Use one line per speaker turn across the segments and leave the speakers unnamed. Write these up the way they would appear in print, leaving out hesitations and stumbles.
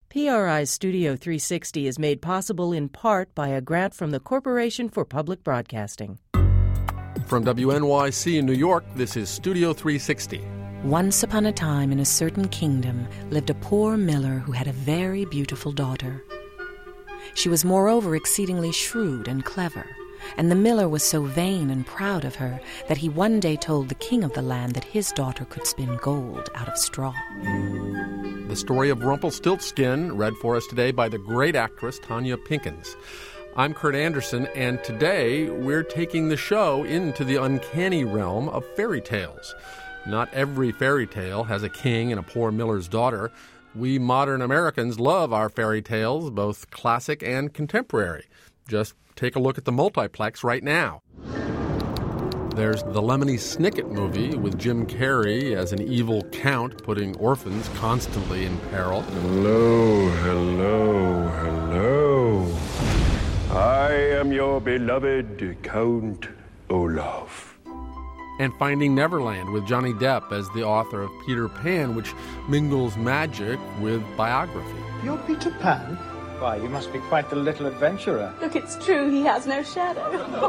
PRI's Studio 360 is made possible in part by a grant from the Corporation for Public Broadcasting.
From WNYC in New York, this is Studio 360.
Once upon a time in a certain kingdom lived a poor miller who had a very beautiful daughter. She was moreover exceedingly shrewd and clever, and the miller was so vain and proud of her that he one day told the king of the land that his daughter could spin gold out of straw.
The story of Rumpelstiltskin, read for us today by the great actress Tonya Pinkins. I'm Kurt Anderson, and today we're taking the show into the uncanny realm of fairy tales. Not every fairy tale has a king and a poor miller's daughter. We modern Americans love our fairy tales, both classic and contemporary. Just take a look at the multiplex right now. There's the Lemony Snicket movie with Jim Carrey as an evil count putting orphans constantly in peril.
Hello, hello, hello. I am your beloved Count Olaf.
And Finding Neverland with Johnny Depp as the author of Peter Pan, which mingles magic with biography.
You're Peter Pan? Why, you must be quite the little adventurer.
Look, it's true, he has no shadow.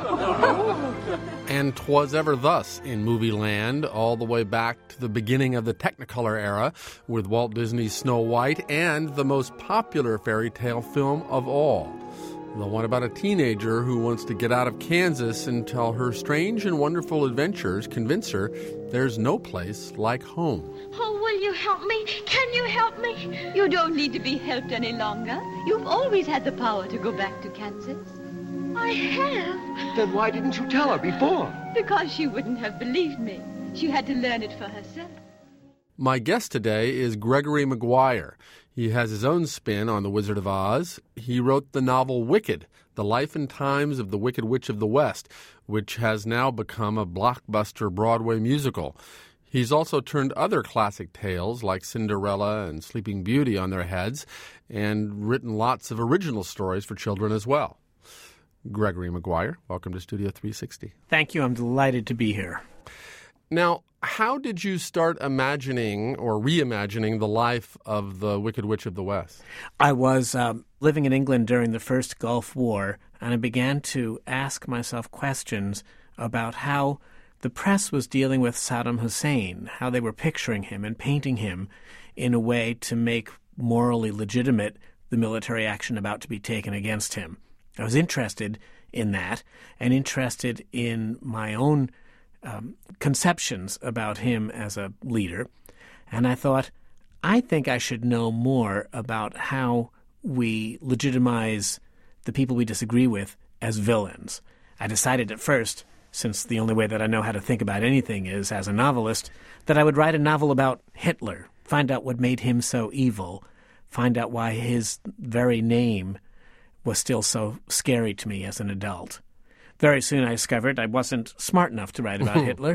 And 'Twas Ever Thus in Movie Land, all the way back to the beginning of the Technicolor era with Walt Disney's Snow White and the most popular fairy tale film of all, the one about a teenager who wants to get out of Kansas until her strange and wonderful adventures convince her there's no place like home.
Oh, will you help me? Can you help me? You don't need to be helped any longer. You've always had the power to go back to Kansas. I have.
Then why didn't you tell her before?
Because she wouldn't have believed me. She had to learn it for herself.
My guest today is Gregory Maguire. He has his own spin on The Wizard of Oz. He wrote the novel Wicked, The Life and Times of the Wicked Witch of the West, which has now become a blockbuster Broadway musical. He's also turned other classic tales like Cinderella and Sleeping Beauty on their heads and written lots of original stories for children as well. Gregory Maguire, welcome to Studio 360.
Thank you. I'm delighted to be here.
Now, how did you start imagining or reimagining the life of the Wicked Witch of the West?
I was living in England during the first Gulf War, and I began to ask myself questions about how the press was dealing with Saddam Hussein, how they were picturing him and painting him in a way to make morally legitimate the military action about to be taken against him. I was interested in that and interested in my own conceptions about him as a leader. And I thought, I think I should know more about how we legitimize the people we disagree with as villains. I decided at first, since the only way that I know how to think about anything is as a novelist, that I would write a novel about Hitler, find out what made him so evil, find out why his very name was still so scary to me as an adult. Very soon I discovered I wasn't smart enough to write about Hitler.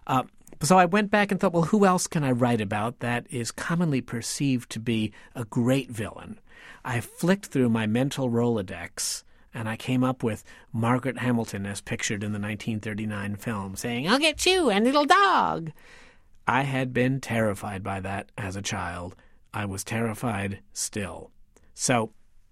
So I went back and thought, well, who else can I write about that is commonly perceived to be a great villain? I flicked through my mental Rolodex, and I came up with Margaret Hamilton as pictured in the 1939 film, saying, "I'll get you and little dog." I had been terrified by that as a child. I was terrified still. So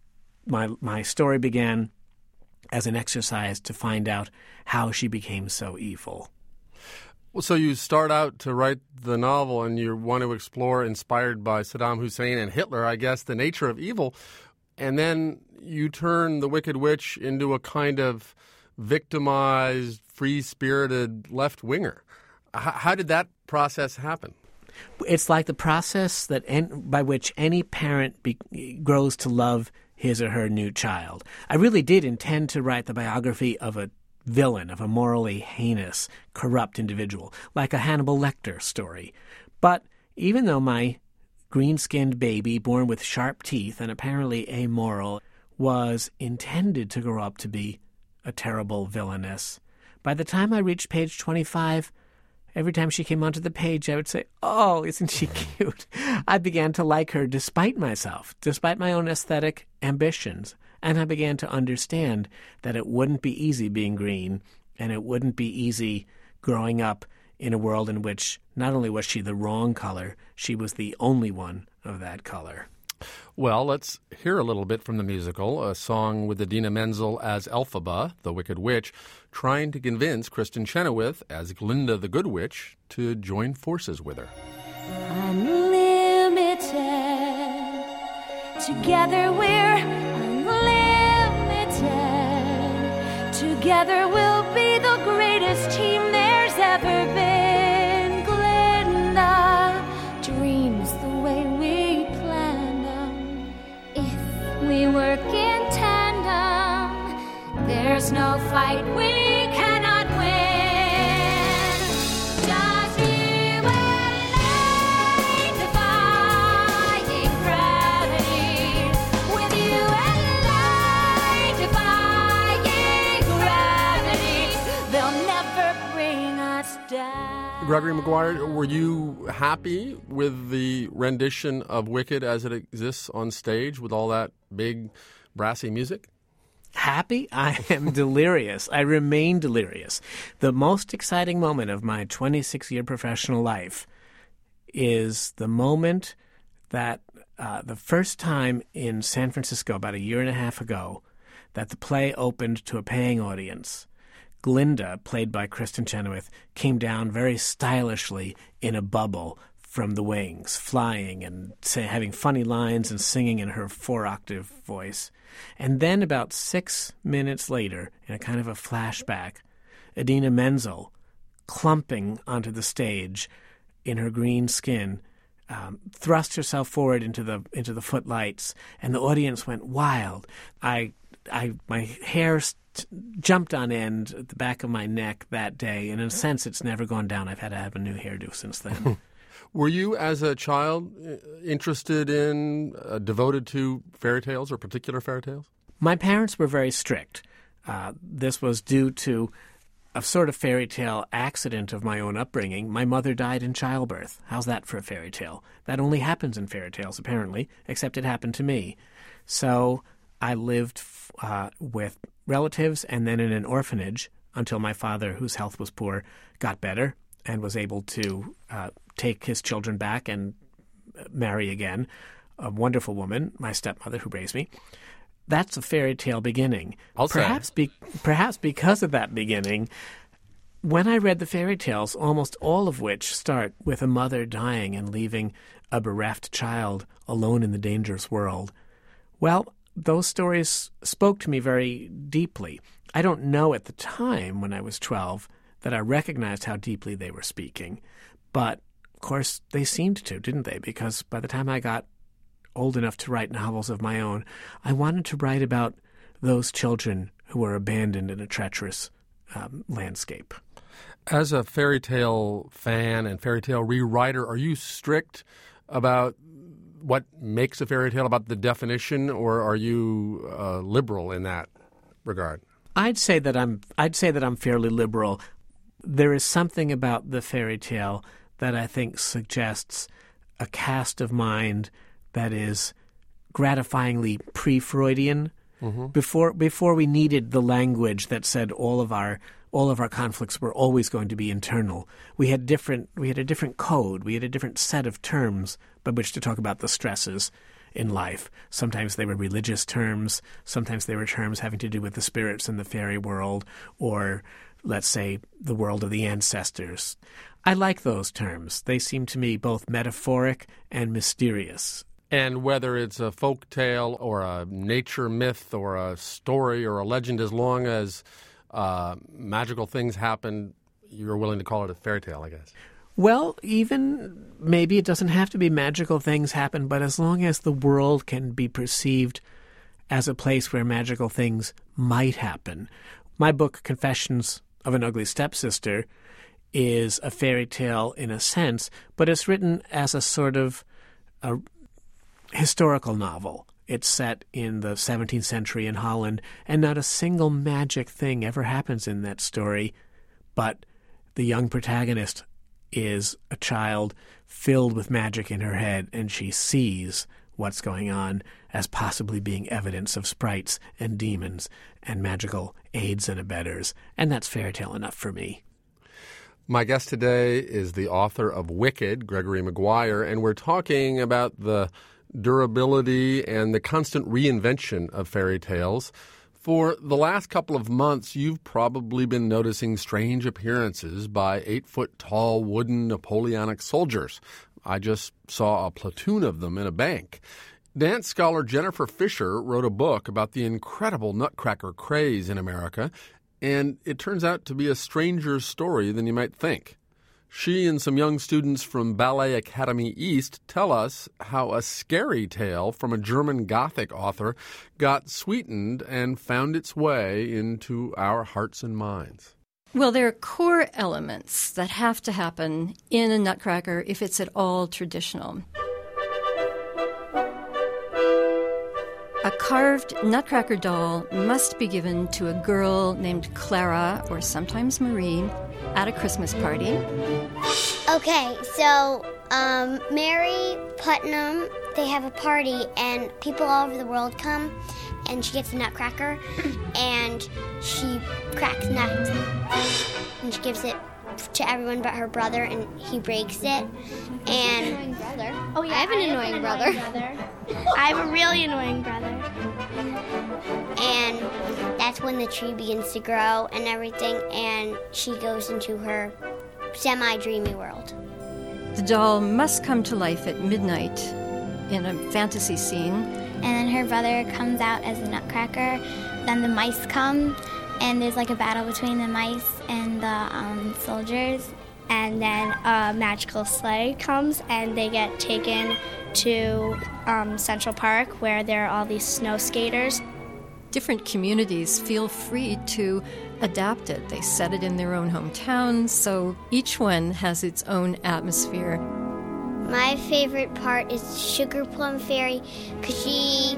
my story began as an exercise to find out how she became so evil.
Well, so you start out to write the novel and you want to explore, inspired by Saddam Hussein and Hitler, I guess, the nature of evil. And then you turn the Wicked Witch into a kind of victimized, free-spirited left-winger. How did that process happen?
It's like the process that by which any parent grows to love his or her new child. I really did intend to write the biography of a villain, of a morally heinous, corrupt individual, like a Hannibal Lecter story. But even though my green-skinned baby, born with sharp teeth and apparently amoral, was intended to grow up to be a terrible villainess, by the time I reached page 25, every time she came onto the page, I would say, "Oh, isn't she cute?" I began to like her despite myself, despite my own aesthetic ambitions. And I began to understand that it wouldn't be easy being green, and it wouldn't be easy growing up in a world in which not only was she the wrong color, she was the only one of that color.
Well, let's hear a little bit from the musical, a song with Idina Menzel as Elphaba, the Wicked Witch, trying to convince Kristen Chenoweth as Glinda the Good Witch to join forces with her.
Unlimited, together we're unlimited, together we'll be the greatest team there's ever been. Glinda dreams the way we planned them. If we work in tandem, there's no fight we cannot win. Just you and I defying gravity. With you and I defying gravity. They'll never bring us down.
Gregory Maguire, were you happy with the rendition of Wicked as it exists on stage with all that big, brassy music?
Happy? I am delirious. I remain delirious. The most exciting moment of my 26-year professional life is the moment that the first time in San Francisco, about a year and a half ago, that the play opened to a paying audience. Glinda, played by Kristen Chenoweth, came down very stylishly in a bubble from the wings, flying and having funny lines and singing in her 4-octave voice. And then about 6 minutes later, in a kind of a flashback, Idina Menzel, clumping onto the stage in her green skin, thrust herself forward into the footlights, and the audience went wild. My hair jumped on end at the back of my neck that day, and in a sense, it's never gone down. I've had to have a new hairdo since then.
Were you, as a child, interested in, devoted to fairy tales or particular fairy tales?
My parents were very strict. This was due to a sort of fairy tale accident of my own upbringing. My mother died in childbirth. How's that for a fairy tale? That only happens in fairy tales, apparently, except it happened to me. So I lived with relatives and then in an orphanage until my father, whose health was poor, got better and was able to take his children back and marry again. A wonderful woman, my stepmother, who raised me. That's a fairy tale beginning. Perhaps because of that beginning, when I read the fairy tales, almost all of which start with a mother dying and leaving a bereft child alone in the dangerous world, well, those stories spoke to me very deeply. I don't know at the time, when I was 12, that I recognized how deeply they were speaking. But, of course, they seemed to, didn't they? Because by the time I got old enough to write novels of my own, I wanted to write about those children who were abandoned in a treacherous landscape.
As a fairy tale fan and fairy tale rewriter, are you strict about what makes a fairy tale, about the definition, or are you liberal in that regard?
I'd say that I'm fairly liberal. There is something about the fairy tale that I think suggests a cast of mind that is gratifyingly pre-Freudian. Mm-hmm. Before we needed the language that said all of our conflicts were always going to be internal. We had a different code. We had a different set of terms by which to talk about the stresses in life. Sometimes they were religious terms. Sometimes they were terms having to do with the spirits in the fairy world, or let's say the world of the ancestors. I like those terms. They seem to me both metaphoric and mysterious.
And whether it's a folk tale or a nature myth or a story or a legend, as long as magical things happen, you're willing to call it a fairy tale, I guess.
Well, even maybe it doesn't have to be magical things happen, but as long as the world can be perceived as a place where magical things might happen. My book, Confessions of an Ugly Stepsister, is a fairy tale in a sense, but it's written as a sort of a historical novel. It's set in the 17th century in Holland, and not a single magic thing ever happens in that story, but the young protagonist is a child filled with magic in her head, and she sees what's going on as possibly being evidence of sprites and demons and magical aids and abettors, and that's fairy tale enough for me.
My guest today is the author of Wicked, Gregory Maguire, and we're talking about the durability, and the constant reinvention of fairy tales. For the last couple of months, you've probably been noticing strange appearances by 8-foot-tall wooden Napoleonic soldiers. I just saw a platoon of them in a bank. Dance scholar Jennifer Fisher wrote a book about the incredible Nutcracker craze in America, and it turns out to be a stranger story than you might think. She and some young students from Ballet Academy East tell us how a scary tale from a German Gothic author got sweetened and found its way into our hearts and minds.
Well, there are core elements that have to happen in a Nutcracker if it's at all traditional. A carved Nutcracker doll must be given to a girl named Clara, or sometimes Marie, at a Christmas party.
Okay, so Mary Putnam, they have a party, and people all over the world come, and she gets a Nutcracker, and she cracks nuts, and she gives it to everyone but her brother, and he breaks it. And
oh yeah, I have an annoying brother. I have a really annoying brother.
And that's when the tree begins to grow and everything, and she goes into her semi-dreamy world.
The doll must come to life at midnight in a fantasy scene.
And then her brother comes out as a Nutcracker. Then the mice come, and there's like a battle between the mice and the soldiers. And then a magical sleigh comes, and they get taken to Central Park, where there are all these snow skaters.
Different communities feel free to adapt it. They set it in their own hometowns, so each one has its own atmosphere.
My favorite part is Sugar Plum Fairy, because she...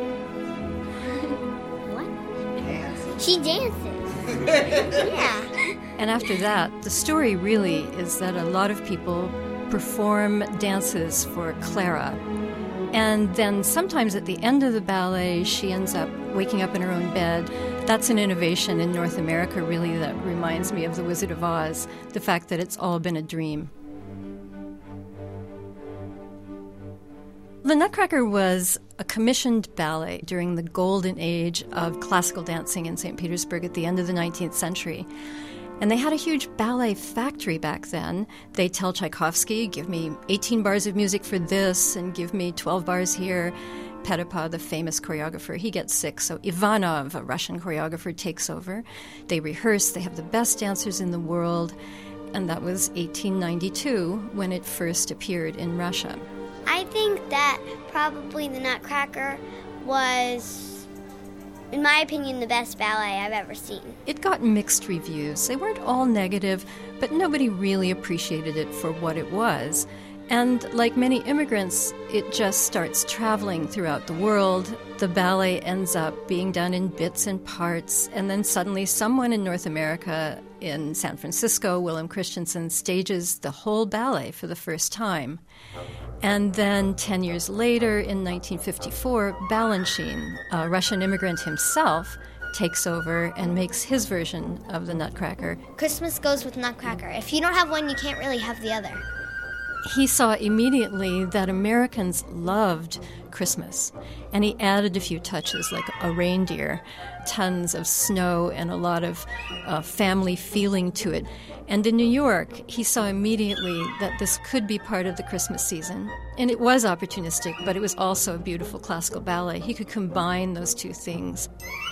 What? She dances. Yeah.
And after that, the story really is that a lot of people perform dances for Clara. And then sometimes at the end of the ballet, she ends up waking up in her own bed. That's an innovation in North America, really, that reminds me of The Wizard of Oz, the fact that it's all been a dream. The Nutcracker was a commissioned ballet during the golden age of classical dancing in St. Petersburg at the end of the 19th century. And they had a huge ballet factory back then. They'd tell Tchaikovsky, give me 18 bars of music for this, and give me 12 bars here. Petipa, the famous choreographer, he gets sick, so Ivanov, a Russian choreographer, takes over. They rehearse, they have the best dancers in the world, and that was 1892 when it first appeared in Russia.
I think that probably the Nutcracker was, in my opinion, the best ballet I've ever seen.
It got mixed reviews. They weren't all negative, but nobody really appreciated it for what it was. And like many immigrants, it just starts traveling throughout the world. The ballet ends up being done in bits and parts, and then suddenly someone in North America, in San Francisco, Willem Christensen, stages the whole ballet for the first time. And then 10 years later, in 1954, Balanchine, a Russian immigrant himself, takes over and makes his version of the Nutcracker.
Christmas goes with Nutcracker. If you don't have one, you can't really have the other.
He saw immediately that Americans loved Christmas, and he added a few touches like a reindeer, tons of snow, and a lot of family feeling to it. And in New York, he saw immediately that this could be part of the Christmas season. And it was opportunistic, but it was also a beautiful classical ballet. He could combine those two things.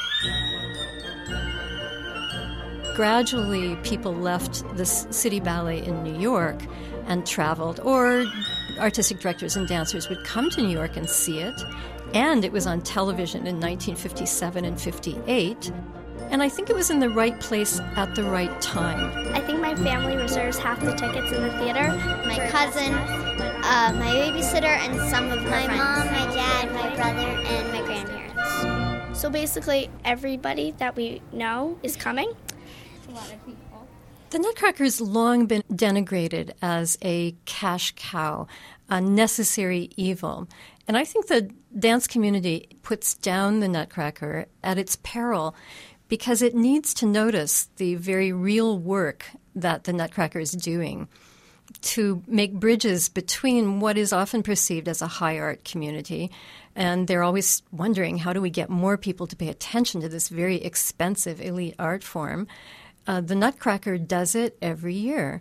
Gradually, people left the city ballet in New York and traveled, or artistic directors and dancers would come to New York and see it. And it was on television in 1957 and 58. And I think it was in the right place at the right time.
I think my family reserves half the tickets in the theater.
My cousin, my babysitter, and some of my mom, my dad, my brother, and my grandparents.
So basically, everybody that we know is coming. A lot of people.
The Nutcracker's long been denigrated as a cash cow, a necessary evil. And I think the dance community puts down the Nutcracker at its peril because it needs to notice the very real work that the Nutcracker is doing. to make bridges between what is often perceived as a high art community. And they're always wondering, how do we get more people to pay attention to this very expensive elite art form? The Nutcracker does it every year.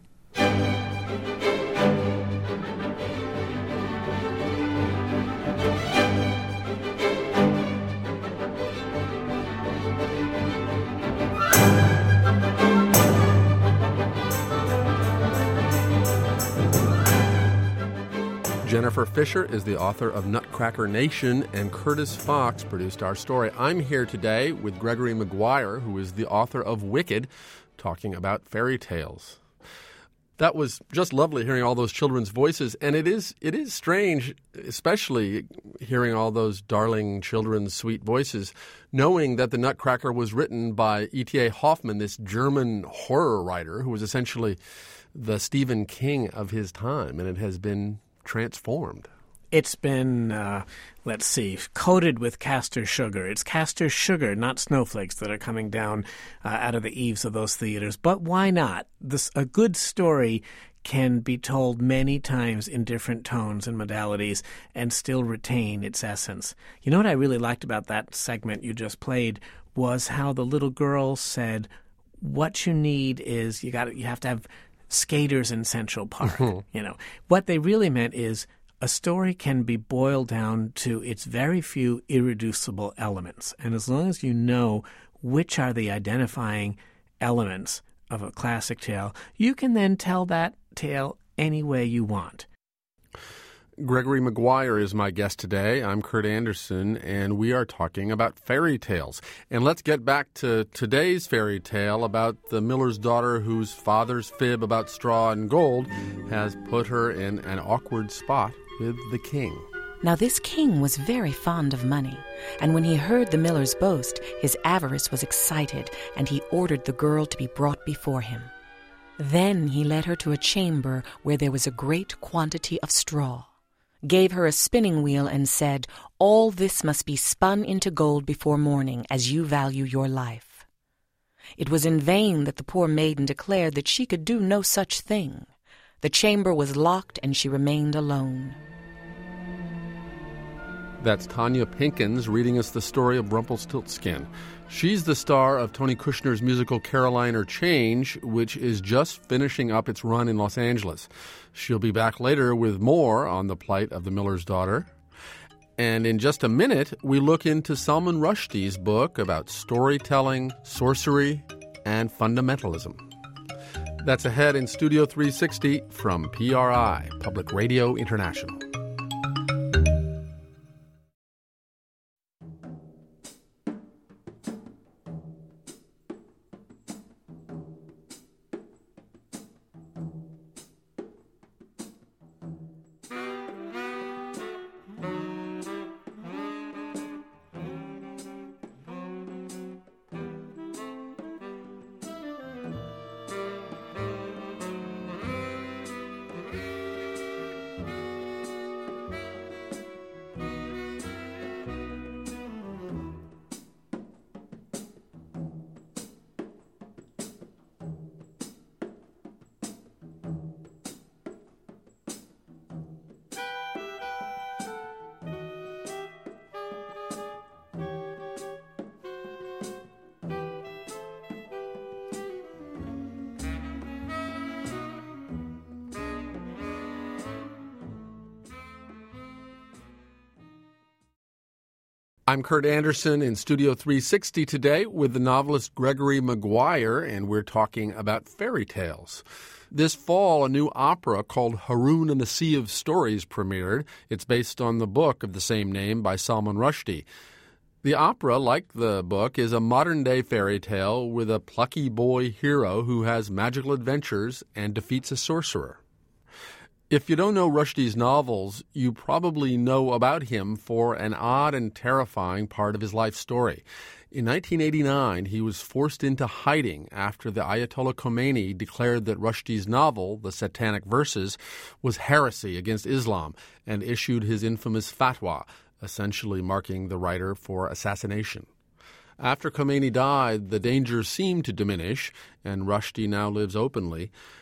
Jennifer Fisher is the author of Nutcracker Nation, and Curtis Fox produced our story. I'm here today with Gregory Maguire, who is the author of Wicked, talking about fairy tales. That was just lovely hearing all those children's voices, and it is strange, especially hearing all those darling children's sweet voices, knowing that the Nutcracker was written by E.T.A. Hoffmann, this German horror writer who was essentially the Stephen King of his time, and it has been transformed.
It's been, coated with castor sugar. It's castor sugar, not snowflakes, that are coming down out of the eaves of those theaters. But why not? A good story can be told many times in different tones and modalities and still retain its essence. You know what I really liked about that segment you just played was how the little girl said, what you need is you have to have skaters in Central Park. What they really meant is a story can be boiled down to its very few irreducible elements. And as long as you know which are the identifying elements of a classic tale, you can then tell that tale any way you want.
Gregory Maguire is my guest today. I'm Kurt Anderson, and we are talking about fairy tales. And let's get back to today's fairy tale about the miller's daughter whose father's fib about straw and gold has put her in an awkward spot with the king.
Now this king was very fond of money, and when he heard the miller's boast, his avarice was excited, and he ordered the girl to be brought before him. Then he led her to a chamber where there was a great quantity of straw, gave her a spinning wheel, and said, "All this must be spun into gold before morning, as you value your life." It was in vain that the poor maiden declared that she could do no such thing. The chamber was locked, and she remained alone.
That's Tanya Pinkins reading us the story of Rumpelstiltskin. She's the star of Tony Kushner's musical Caroline or Change, which is just finishing up its run in Los Angeles. She'll be back later with more on the plight of the miller's daughter. And in just a minute, we look into Salman Rushdie's book about storytelling, sorcery, and fundamentalism. That's ahead in Studio 360 from PRI, Public Radio International. I'm Kurt Anderson in Studio 360 today with the novelist Gregory Maguire, and we're talking about fairy tales. This fall, a new opera called Haroun and the Sea of Stories premiered. It's based on the book of the same name by Salman Rushdie. The opera, like the book, is a modern-day fairy tale with a plucky boy hero who has magical adventures and defeats a sorcerer. If you don't know Rushdie's novels, you probably know about him for an odd and terrifying part of his life story. In 1989, he was forced into hiding after the Ayatollah Khomeini declared that Rushdie's novel, The Satanic Verses, was heresy against Islam and issued his infamous fatwa, essentially marking the writer for assassination. After Khomeini died, the danger seemed to diminish, and Rushdie now lives openly.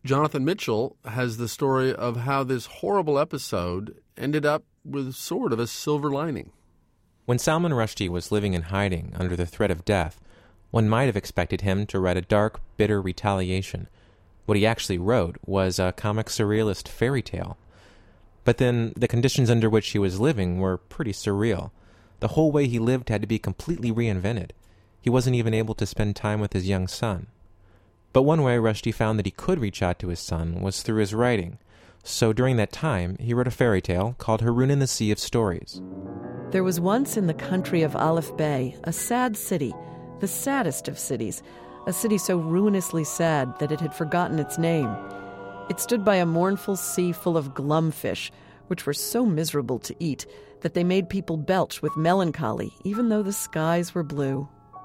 Jonathan Mitchell has the story of how this horrible episode ended up with sort of a silver lining.
When Salman Rushdie was living in hiding under the threat of death, one might have expected him to write a dark, bitter retaliation. What he actually wrote was a comic surrealist fairy tale. But then the conditions under which he was living were pretty surreal. The whole way he lived had to be completely reinvented. He wasn't even able to spend time with his young son. But one way Rushdie found that he could reach out to his son was through his writing. So during that time, he wrote a fairy tale called Haroun in the Sea of Stories.
There was once in the country of Aleph Bay a sad city, the saddest of cities, a city so ruinously sad that it had forgotten its name. It stood by a mournful sea full of glumfish, which were so miserable to eat that they made people belch with melancholy, even though the skies were blue.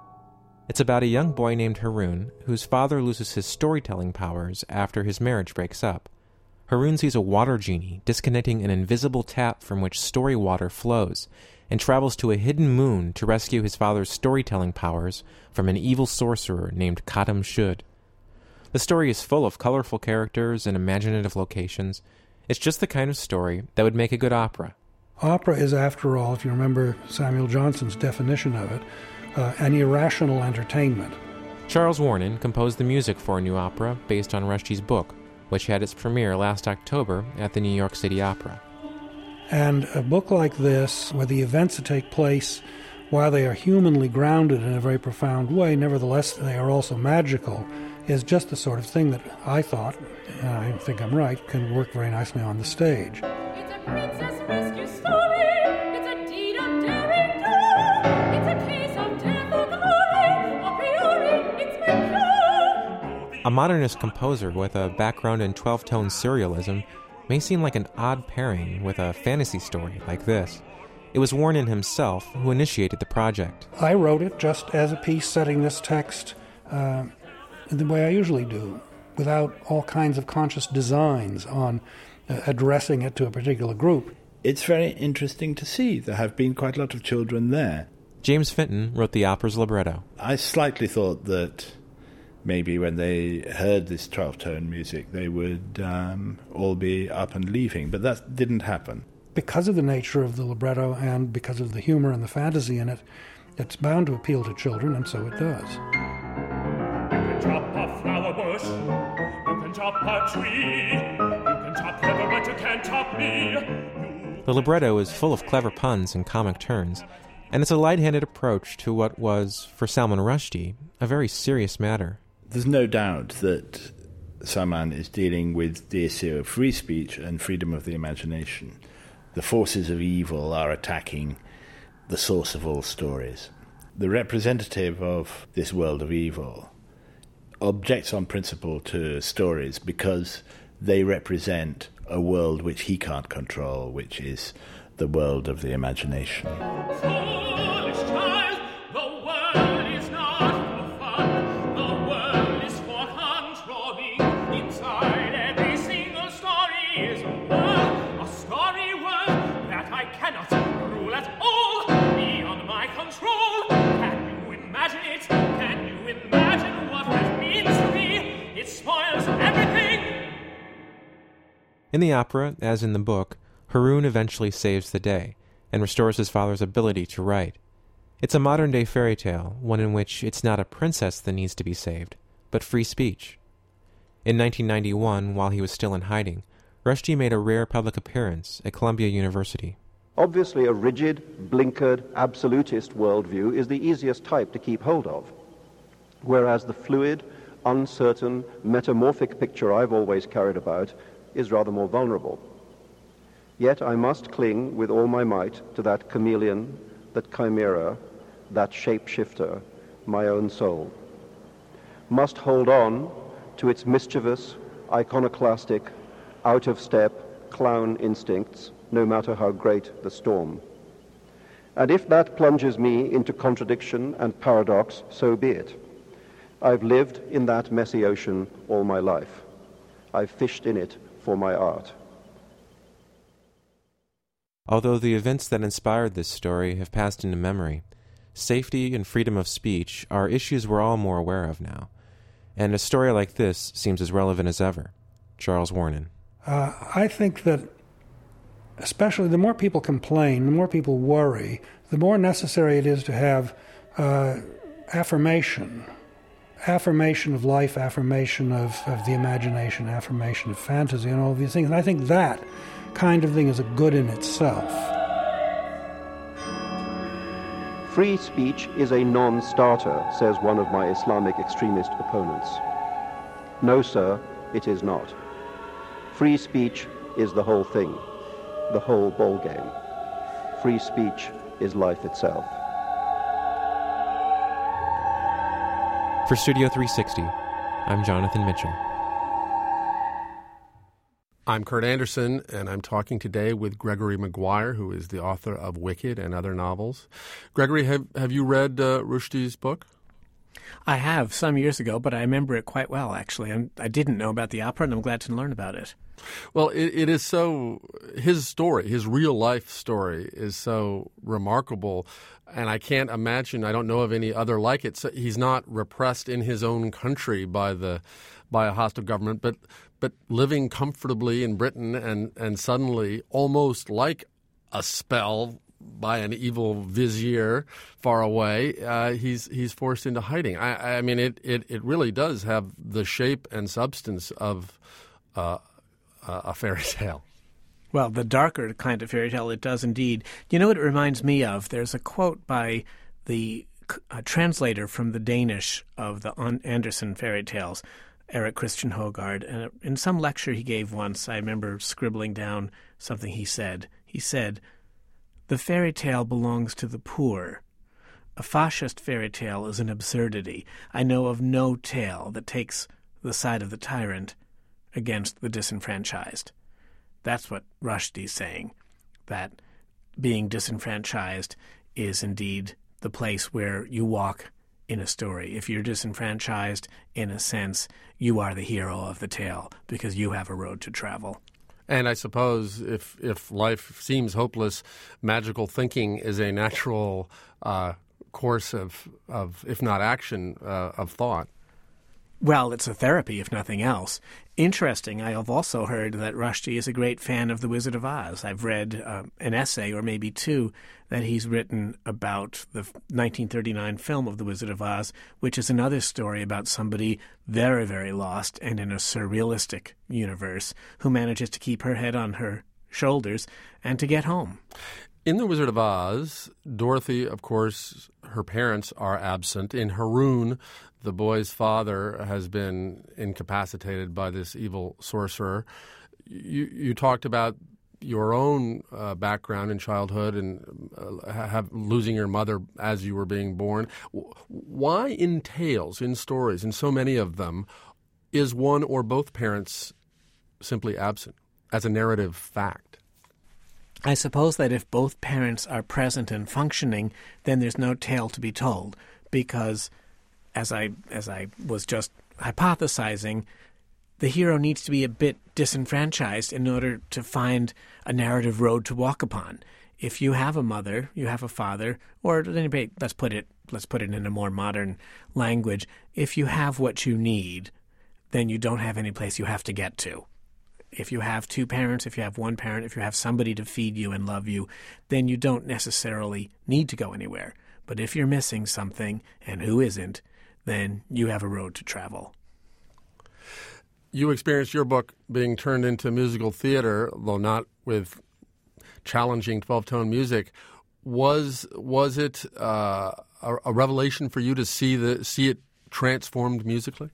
It's about a young boy named Haroun, whose father loses his storytelling powers after his marriage breaks up. Haroun sees a water genie disconnecting an invisible tap from which story water flows, and travels to a hidden moon to rescue his father's storytelling powers from an evil sorcerer named Kadam Shud. The story is full of colorful characters and imaginative locations. It's just the kind of story that would make a good opera.
Opera is, after all, if you remember Samuel Johnson's definition of it, an irrational entertainment.
Charles Warren composed the music for a new opera based on Rushdie's book, which had its premiere last October at the New York City Opera.
And a book like this, where the events that take place, while they are humanly grounded in a very profound way, nevertheless they are also magical, is just the sort of thing that I thought, and I think I'm right, can work very nicely on the stage.
It's a princess rescue story. It's a deed of daring do. It's a case of death or glory. A priori, it's my cure.
A modernist composer with a background in 12-tone serialism may seem like an odd pairing with a fantasy story like this. It was Warren himself who initiated the project.
I wrote it just as a piece setting this text the way I usually do, without all kinds of conscious designs on addressing it to a particular group.
It's very interesting to see. There have been quite a lot of children there.
James Fenton wrote the opera's libretto.
I slightly thought that maybe when they heard this 12-tone music, they would all be up and leaving, but that didn't happen.
Because of the nature of the libretto and because of the humor and the fantasy in it, it's bound to appeal to children, and so it does.
You can chop a flower bush, you can chop a tree, you can chop river, but you can't chop me.
The libretto is full of clever puns and comic turns, and it's a light-handed approach to what was, for Salman Rushdie, a very serious matter.
There's no doubt that Salman is dealing with the issue of free speech and freedom of the imagination. The forces of evil are attacking the source of all stories. The representative of this world of evil objects on principle to stories because they represent a world which he can't control, which is the world of the imagination.
Foolish child, the world is not for fun. The world is for controlling. Inside every single story is a story world that I cannot rule at all, beyond my control. Can you imagine it? Can you imagine what that means to me? It spoils everything.
In the opera, as in the book, Haroun eventually saves the day and restores his father's ability to write. It's a modern-day fairy tale, one in which it's not a princess that needs to be saved, but free speech. In 1991, while he was still in hiding, Rushdie made a rare public appearance at Columbia University.
Obviously, a rigid, blinkered, absolutist worldview is the easiest type to keep hold of, whereas the fluid, uncertain, metamorphic picture I've always carried about is rather more vulnerable. Yet I must cling with all my might to that chameleon, that chimera, that shapeshifter, my own soul. Must hold on to its mischievous, iconoclastic, out-of-step, clown instincts, no matter how great the storm. And if that plunges me into contradiction and paradox, so be it. I've lived in that messy ocean all my life. I've fished in it for my art.
Although the events that inspired this story have passed into memory, safety and freedom of speech are issues we're all more aware of now, and a story like this seems as relevant as ever. Charles Warren?
I think that especially the more people complain, the more people worry, the more necessary it is to have affirmation of life, affirmation of the imagination, affirmation of fantasy, and all of these things. And I think that kind of thing is a good in itself.
Free speech is a non-starter, says one of my Islamic extremist opponents. No, sir, it is not. Free speech is the whole thing, the whole ball game. Free speech is life itself.
For Studio 360, I'm Jonathan Mitchell.
I'm Kurt Anderson, and I'm talking today with Gregory Maguire, who is the author of Wicked and other novels. Gregory, have you read Rushdie's book?
I have, some years ago, but I remember it quite well, actually. I didn't know about the opera, and I'm glad to learn about it.
Well, it is so, his story, his real-life story is so remarkable, and I can't imagine, I don't know of any other like it. So he's not repressed in his own country by a hostile government, but living comfortably in Britain and suddenly, almost like a spell by an evil vizier far away, he's forced into hiding. I mean, it really does have the shape and substance of a fairy tale.
Well, the darker kind of fairy tale, it does indeed. You know what it reminds me of? There's a quote by the translator from the Danish of the Andersen fairy tales, Erik Christian Højgaard, and in some lecture he gave once, I remember scribbling down something he said. He said, "The fairy tale belongs to the poor. A fascist fairy tale is an absurdity. I know of no tale that takes the side of the tyrant against the disenfranchised." That's what Rushdie's saying, that being disenfranchised is indeed the place where you walk in a story. If you're disenfranchised, in a sense, you are the hero of the tale because you have a road to travel.
And I suppose if life seems hopeless, magical thinking is a natural course of if not action, of thought.
Well, it's a therapy, if nothing else. Interesting, I have also heard that Rushdie is a great fan of The Wizard of Oz. I've read an essay, or maybe two, that he's written about the 1939 film of The Wizard of Oz, which is another story about somebody very, very lost and in a surrealistic universe who manages to keep her head on her shoulders and to get home.
In The Wizard of Oz, Dorothy, of course, her parents are absent. In Haroun, the boy's father has been incapacitated by this evil sorcerer. You talked about your own background in childhood and losing your mother as you were being born. Why in tales, in stories, in so many of them, is one or both parents simply absent as a narrative fact?
I suppose that if both parents are present and functioning, then there's no tale to be told, because as I was just hypothesizing, the hero needs to be a bit disenfranchised in order to find a narrative road to walk upon. If you have a mother, you have a father, or at any rate, let's put it in a more modern language, if you have what you need, then you don't have any place you have to get to. If you have two parents, if you have one parent, if you have somebody to feed you and love you, then you don't necessarily need to go anywhere. But if you're missing something, and who isn't, then you have a road to travel.
You experienced your book being turned into musical theater, though not with challenging 12-tone music. Was it a revelation for you to see it transformed musically?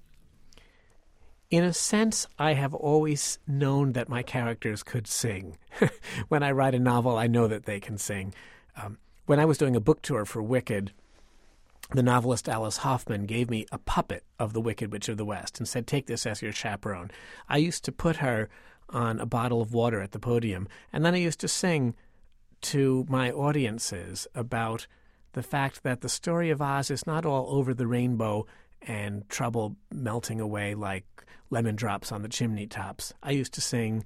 In a sense, I have always known that my characters could sing. When I write a novel, I know that they can sing. When I was doing a book tour for Wicked, the novelist Alice Hoffman gave me a puppet of the Wicked Witch of the West and said, "Take this as your chaperone." I used to put her on a bottle of water at the podium, and then I used to sing to my audiences about the fact that the story of Oz is not all over the rainbow and trouble melting away like lemon drops on the chimney tops. I used to sing,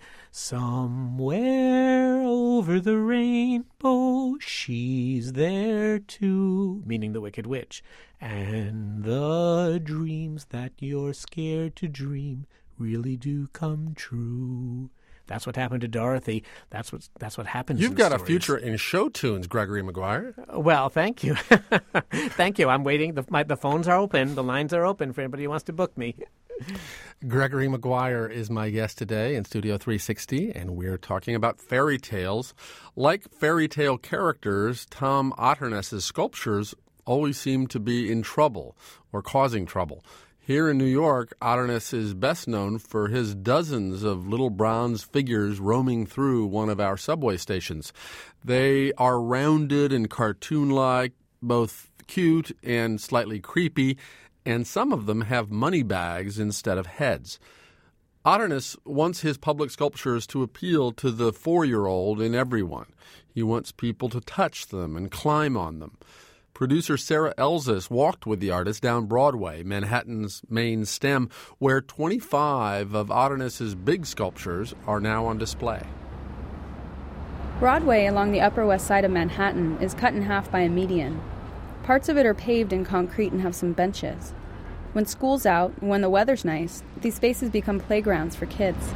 "Somewhere over the rainbow, she's there too," meaning the Wicked Witch. "And the dreams that you're scared to dream really do come true. That's what happened to Dorothy. That's what happens.
You've
in
got
stories.
a future in show tunes, Gregory Maguire.
Well, thank you. Thank you. I'm waiting. The phones are open. The lines are open for anybody who wants to book me.
Gregory Maguire is my guest today in Studio 360, and we're talking about fairy tales. Like fairy tale characters, Tom Otterness's sculptures always seem to be in trouble or causing trouble. Here in New York, Otterness is best known for his dozens of little bronze figures roaming through one of our subway stations. They are rounded and cartoon-like, both cute and slightly creepy, and some of them have money bags instead of heads. Otterness wants his public sculptures to appeal to the 4-year-old in everyone. He wants people to touch them and climb on them. Producer Sarah Elzis walked with the artist down Broadway, Manhattan's main stem, where 25 of Otterness's big sculptures are now on display.
Broadway along the Upper West Side of Manhattan is cut in half by a median. Parts of it are paved in concrete and have some benches. When school's out and when the weather's nice, these spaces become playgrounds for kids.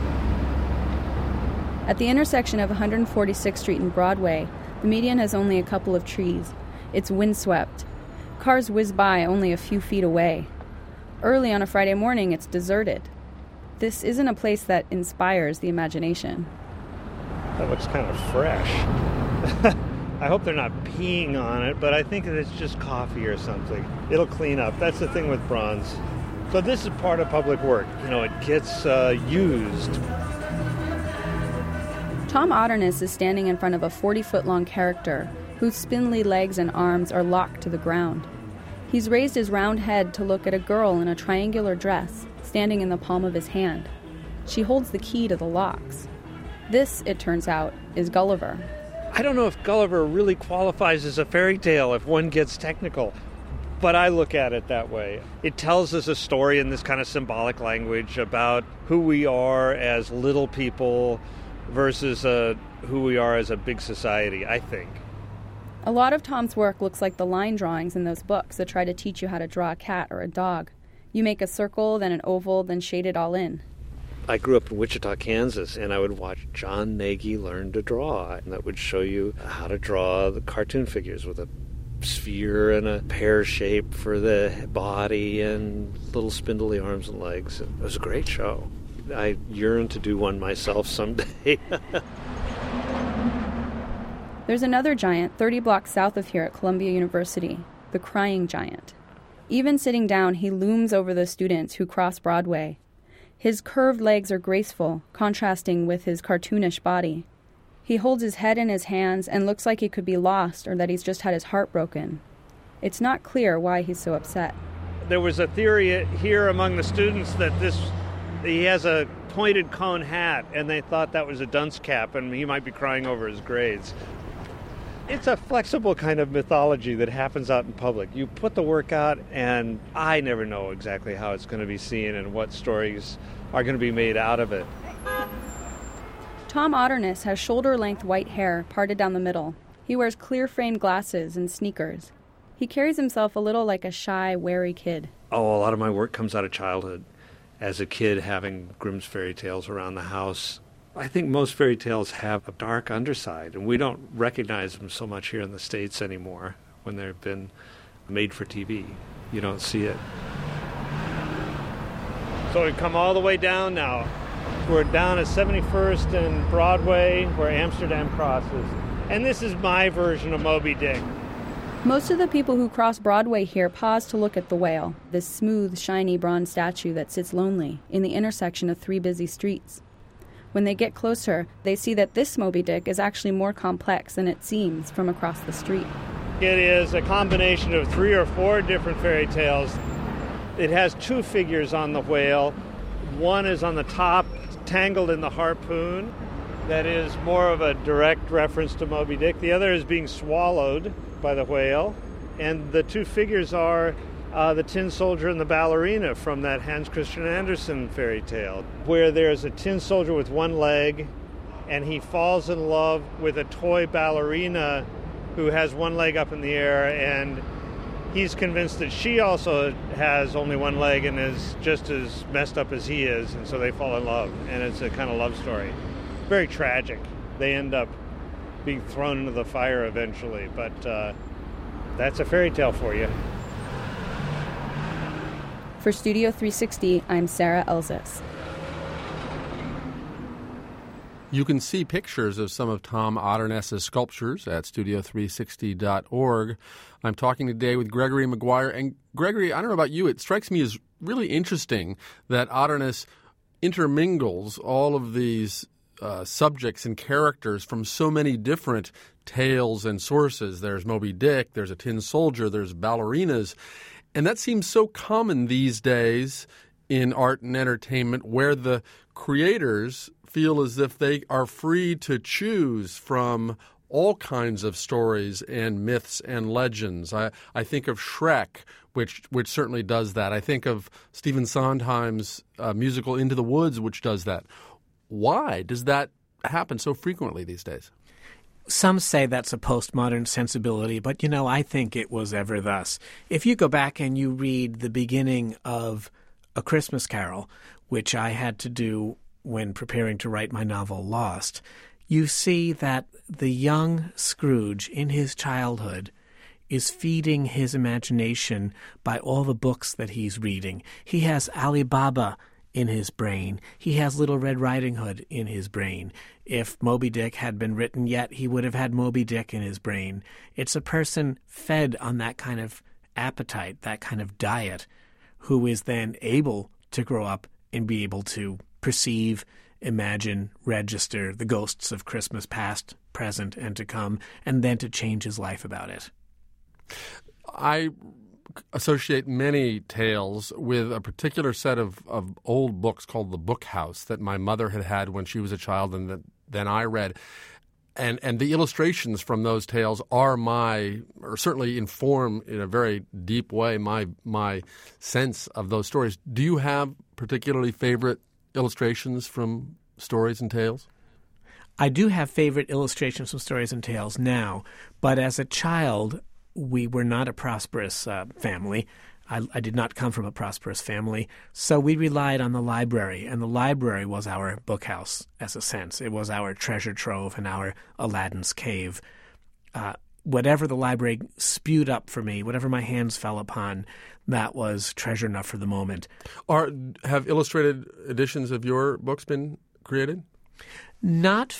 At the intersection of 146th Street and Broadway, the median has only a couple of trees. It's windswept. Cars whiz by only a few feet away. Early on a Friday morning, it's deserted. This isn't a place that inspires the imagination.
That looks kind of fresh. I hope they're not peeing on it, but I think that it's just coffee or something. It'll clean up. That's the thing with bronze. So this is part of public work. It gets used.
Tom Otterness is standing in front of a 40-foot-long character whose spindly legs and arms are locked to the ground. He's raised his round head to look at a girl in a triangular dress standing in the palm of his hand. She holds the key to the locks. This, it turns out, is Gulliver.
I don't know if Gulliver really qualifies as a fairy tale if one gets technical, but I look at it that way. It tells us a story in this kind of symbolic language about who we are as little people versus who we are as a big society, I think.
A lot of Tom's work looks like the line drawings in those books that try to teach you how to draw a cat or a dog. You make a circle, then an oval, then shade it all in.
I grew up in Wichita, Kansas, and I would watch John Nagy learn to draw, and that would show you how to draw the cartoon figures with a sphere and a pear shape for the body and little spindly arms and legs. It was a great show. I yearn to do one myself someday.
There's another giant 30 blocks south of here at Columbia University, the Crying Giant. Even sitting down, he looms over the students who cross Broadway. His curved legs are graceful, contrasting with his cartoonish body. He holds his head in his hands and looks like he could be lost or that he's just had his heart broken. It's not clear why he's so upset.
There was a theory here among the students that he has a pointed cone hat, and they thought that was a dunce cap, and he might be crying over his grades. It's a flexible kind of mythology that happens out in public. You put the work out, and I never know exactly how it's going to be seen and what stories are going to be made out of it.
Tom Otterness has shoulder-length white hair parted down the middle. He wears clear-framed glasses and sneakers. He carries himself a little like a shy, wary kid.
Oh, a lot of my work comes out of childhood. As a kid, having Grimm's fairy tales around the house. I think most fairy tales have a dark underside, and we don't recognize them so much here in the States anymore when they've been made for TV. You don't see it. So we've come all the way down now. We're down at 71st and Broadway, where Amsterdam crosses. And this is my version of Moby Dick.
Most of the people who cross Broadway here pause to look at the whale, this smooth, shiny bronze statue that sits lonely in the intersection of three busy streets. When they get closer, they see that this Moby Dick is actually more complex than it seems from across the street.
It is a combination of 3 or 4 different fairy tales. It has 2 figures on the whale. One is on the top, tangled in the harpoon. That is more of a direct reference to Moby Dick. The other is being swallowed by the whale. And the 2 figures are the tin soldier and the ballerina from that Hans Christian Andersen fairy tale, where there's a tin soldier with one leg, and he falls in love with a toy ballerina who has one leg up in the air, and he's convinced that she also has only one leg and is just as messed up as he is, and so they fall in love, and it's a kind of love story. Very tragic. They end up being thrown into the fire eventually, but that's a fairy tale for you.
For Studio 360, I'm Sarah Elzis.
You can see pictures of some of Tom Otterness's sculptures at studio360.org. I'm talking today with Gregory Maguire. And Gregory, I don't know about you, it strikes me as really interesting that Otterness intermingles all of these subjects and characters from so many different tales and sources. There's Moby Dick, there's a tin soldier, there's ballerinas. And that seems so common these days in art and entertainment, where the creators feel as if they are free to choose from all kinds of stories and myths and legends. I think of Shrek, which certainly does that. I think of Stephen Sondheim's musical Into the Woods, which does that. Why does that happen so frequently these days?
Some say that's a postmodern sensibility, but, I think it was ever thus. If you go back and you read the beginning of A Christmas Carol, which I had to do when preparing to write my novel Lost, you see that the young Scrooge in his childhood is feeding his imagination by all the books that he's reading. He has Ali Baba in his brain. He has Little Red Riding Hood in his brain. If Moby Dick had been written yet, he would have had Moby Dick in his brain. It's a person fed on that kind of appetite, that kind of diet, who is then able to grow up and be able to perceive, imagine, register the ghosts of Christmas past, present, and to come, and then to change his life about it.
I associate many tales with a particular set of old books called The Book House that my mother had when she was a child and that then I read. And the illustrations from those tales are certainly inform in a very deep way my sense of those stories. Do you have particularly favorite illustrations from stories and tales?
I do have favorite illustrations from stories and tales now, but as a child, we were not a prosperous family. I did not come from a prosperous family, so we relied on the library, and the library was our book house, as a sense. It was our treasure trove and our Aladdin's cave. Whatever the library spewed up for me, whatever my hands fell upon, that was treasure enough for the moment.
Have illustrated editions of your books been created?
Not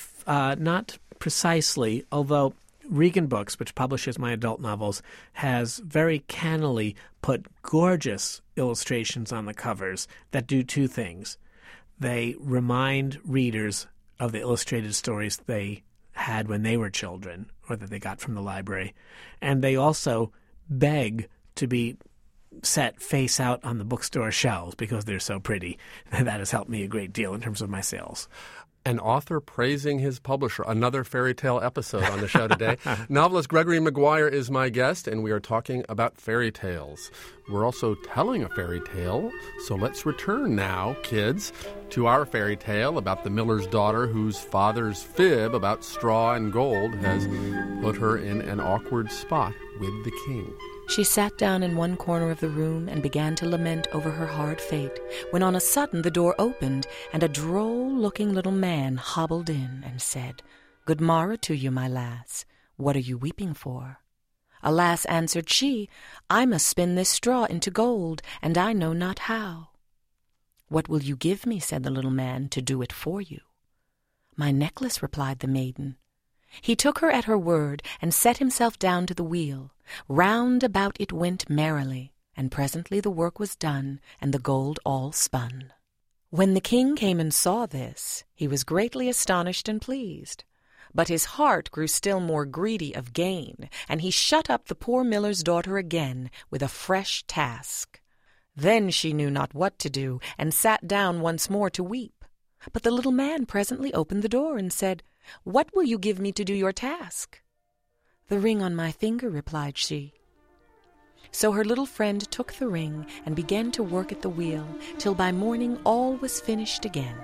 precisely, although Regan Books, which publishes my adult novels, has very cannily put gorgeous illustrations on the covers that do two things. They remind readers of the illustrated stories they had when they were children or that they got from the library, and they also beg to be set face out on the bookstore shelves because they're so pretty. That has helped me a great deal in terms of my sales.
An author praising his publisher. Another fairy tale episode on the show today. Novelist Gregory Maguire is my guest, and we are talking about fairy tales. We're also telling a fairy tale, so let's return now, kids, to our fairy tale about the miller's daughter whose father's fib about straw and gold has put her in an awkward spot with the king.
She sat down in one corner of the room and began to lament over her hard fate, when on a sudden the door opened, and a droll-looking little man hobbled in and said, "Good morrow to you, my lass. What are you weeping for?" "Alas," answered she, "I must spin this straw into gold, and I know not how." "What will you give me," said the little man, "to do it for you?" "My necklace," replied the maiden. He took her at her word and set himself down to the wheel. Round about it went merrily, and presently the work was done, and the gold all spun. When the king came and saw this, he was greatly astonished and pleased. But his heart grew still more greedy of gain, and he shut up the poor miller's daughter again with a fresh task. Then she knew not what to do, and sat down once more to weep. But the little man presently opened the door and said, "What will you give me to do your task?" "The ring on my finger," replied she. So her little friend took the ring and began to work at the wheel, till by morning all was finished again.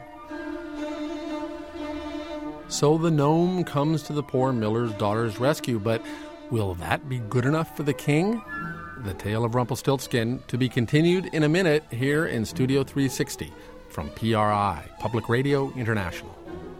So the gnome comes to the poor miller's daughter's rescue, but will that be good enough for the king? The Tale of Rumpelstiltskin, to be continued in a minute here in Studio 360 from PRI, Public Radio International.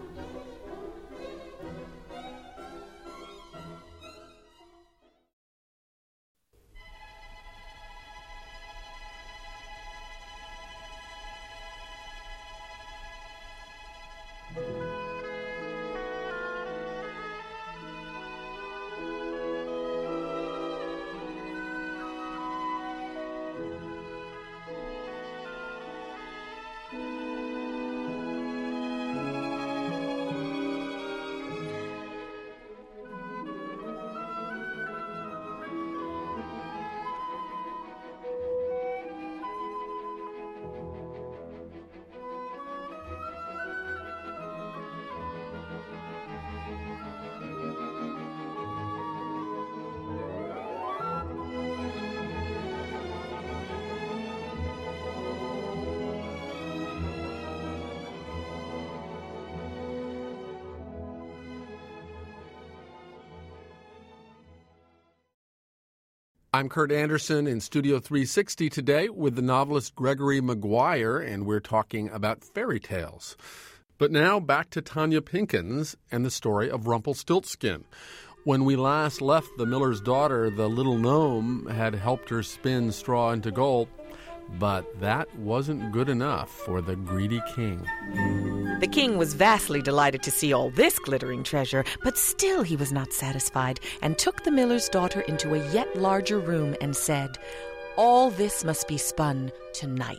I'm Kurt Andersen in Studio 360 today with the novelist Gregory Maguire, and we're talking about fairy tales. But now back to Tanya Pinkins and the story of Rumpelstiltskin. When we last left the miller's daughter, the little gnome had helped her spin straw into gold, but that wasn't good enough for the greedy king.
The king was vastly delighted to see all this glittering treasure, but still he was not satisfied, and took the miller's daughter into a yet larger room and said, "All this must be spun tonight,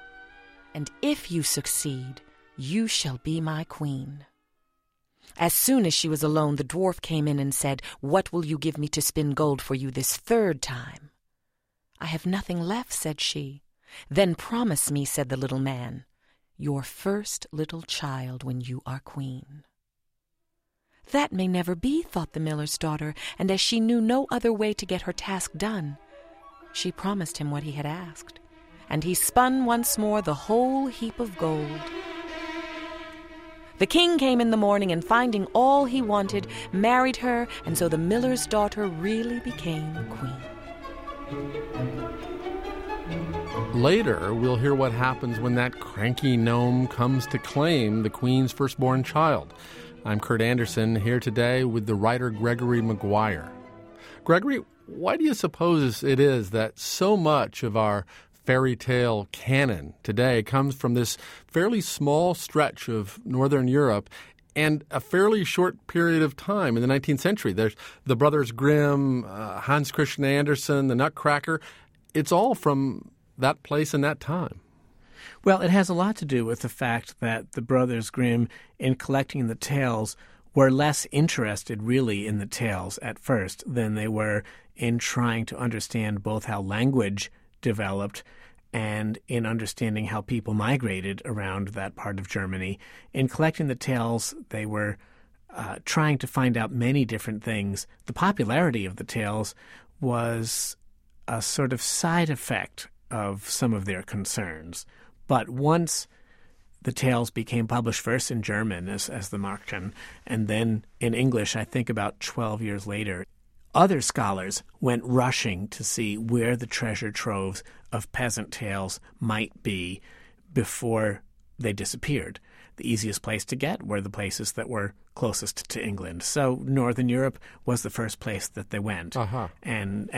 and if you succeed, you shall be my queen." As soon as she was alone, the dwarf came in and said, "What will you give me to spin gold for you this third time?" "I have nothing left," said she. "Then promise me," said the little man, "your first little child when you are queen." "That may never be," thought the miller's daughter, and as she knew no other way to get her task done, she promised him what he had asked, and he spun once more the whole heap of gold. The king came in the morning, and finding all he wanted, married her, and so the miller's daughter really became queen.
Later, we'll hear what happens when that cranky gnome comes to claim the queen's firstborn child. I'm Kurt Andersen, here today with the writer Gregory Maguire. Gregory, why do you suppose it is that so much of our fairy tale canon today comes from this fairly small stretch of Northern Europe and a fairly short period of time in the 19th century? There's the Brothers Grimm, Hans Christian Andersen, the Nutcracker. It's all from that place and that time.
Well, it has a lot to do with the fact that the Brothers Grimm, in collecting the tales, were less interested really in the tales at first than they were in trying to understand both how language developed and in understanding how people migrated around that part of Germany. In collecting the tales, they were trying to find out many different things. The popularity of the tales was a sort of side effect of some of their concerns. But once the tales became published first in German as the Märchen, and then in English, I think about 12 years later, other scholars went rushing to see where the treasure troves of peasant tales might be before they disappeared. The easiest place to get were the places that were closest to England. So Northern Europe was the first place that they went. And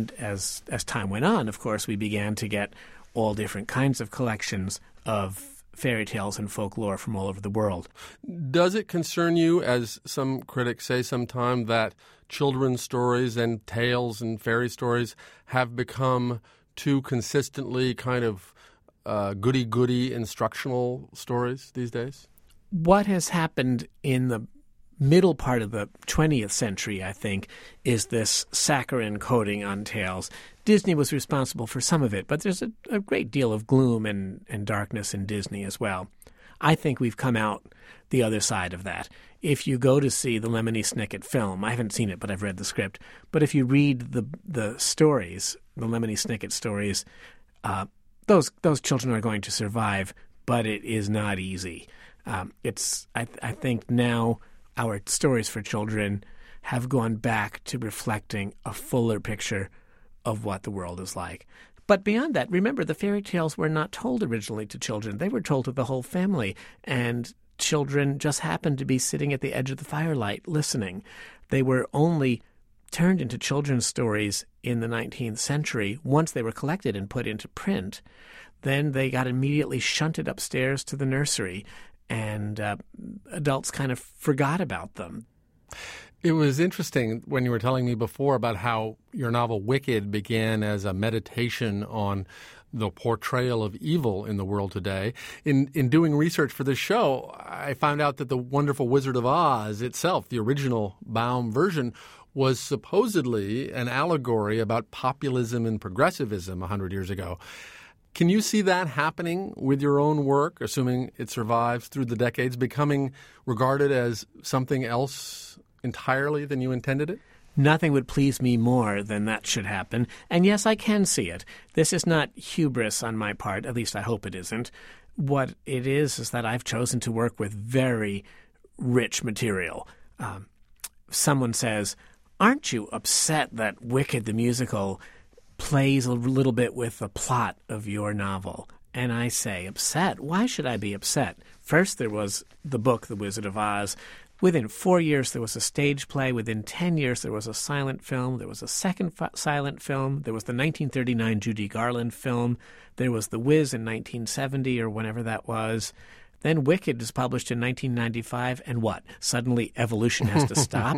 as time went on, of course, we began to get all different kinds of collections of fairy tales and folklore from all over the world.
Does it concern you, as some critics say sometimes, that children's stories and tales and fairy stories have become too consistently kind of goody-goody instructional stories these days?
What has happened in the middle part of the 20th century, I think, is this saccharine coating on tales. Disney was responsible for some of it, but there's a great deal of gloom and darkness in Disney as well. I think we've come out the other side of that. If you go to see the Lemony Snicket film, I haven't seen it, but I've read the script, but if you read the stories, the Lemony Snicket stories, those children are going to survive, but it is not easy. I think now our stories for children have gone back to reflecting a fuller picture of what the world is like. But beyond that, remember, the fairy tales were not told originally to children. They were told to the whole family, and children just happened to be sitting at the edge of the firelight listening. They were only turned into children's stories in the 19th century once they were collected and put into print. Then they got immediately shunted upstairs to the nursery, and adults kind of forgot about them.
It was interesting when you were telling me before about how your novel Wicked began as a meditation on the portrayal of evil in the world today. In doing research for this show, I found out that The Wonderful Wizard of Oz itself, the original Baum version, was supposedly an allegory about populism and progressivism 100 years ago. Can you see that happening with your own work, assuming it survives through the decades, becoming regarded as something else entirely than you intended it?
Nothing would please me more than that should happen. And yes, I can see it. This is not hubris on my part, at least I hope it isn't. What it is that I've chosen to work with very rich material. Someone says, "Aren't you upset that Wicked the musical plays a little bit with the plot of your novel?" And I say, upset? Why should I be upset? First, there was the book, The Wizard of Oz. Within 4 years, there was a stage play. Within 10 years, there was a silent film. There was a second silent film. There was the 1939 Judy Garland film. There was The Wiz in 1970 or whenever that was. Then Wicked is published in 1995, and what? Suddenly evolution has to stop?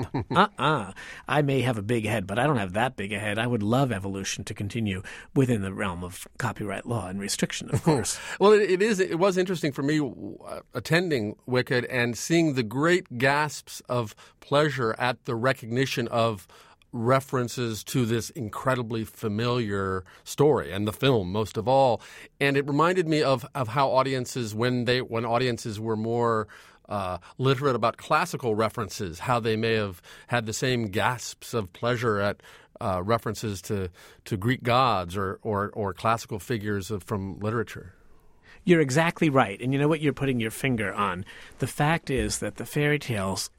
I may have a big head, but I don't have that big a head. I would love evolution to continue within the realm of copyright law and restriction, of course.
Well, it was interesting for me attending Wicked and seeing the great gasps of pleasure at the recognition of references to this incredibly familiar story, and the film most of all. And it reminded me of how audiences, when audiences were more literate about classical references, how they may have had the same gasps of pleasure at references to Greek gods or classical figures from literature.
You're exactly right. And you know what you're putting your finger on? The fact is that the fairy tales